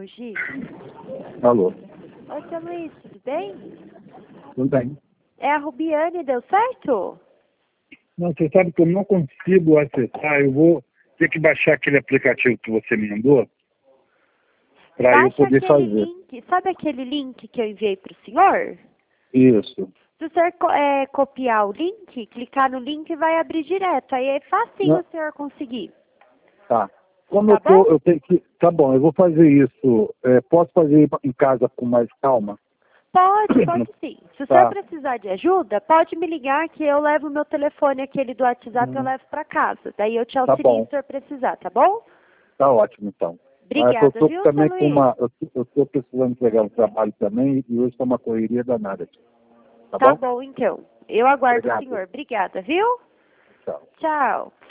Mogi. Alô. Oi, seu Luiz, tudo bem? Tudo bem. É a Rubiane, deu certo? Não, você sabe que eu não consigo acessar. Eu vou ter que baixar aquele aplicativo que você me mandou para eu Baixa poder aquele fazer. link. Sabe aquele link que eu enviei para o senhor? Isso. Se o senhor copiar o link, clicar no link vai abrir direto. Aí é facinho Não. o senhor conseguir. Tá. Como Tá bom? eu tenho que. Tá bom, eu vou fazer isso. Posso fazer em casa com mais calma? Pode sim. Se o senhor Tá. precisar de ajuda, pode me ligar que eu levo o meu telefone, aquele do WhatsApp, eu levo para casa. Daí eu te Tá auxilio bom. se o senhor precisar, tá bom? Tá ótimo, então. Eu Obrigada, tô viu, seu também com Luiz? uma. Eu tô precisando entregar um trabalho também e hoje está uma correria danada aqui. Tá Tá bom? bom, então. Eu aguardo o Obrigado. senhor. Obrigada, viu? Tchau. Tchau.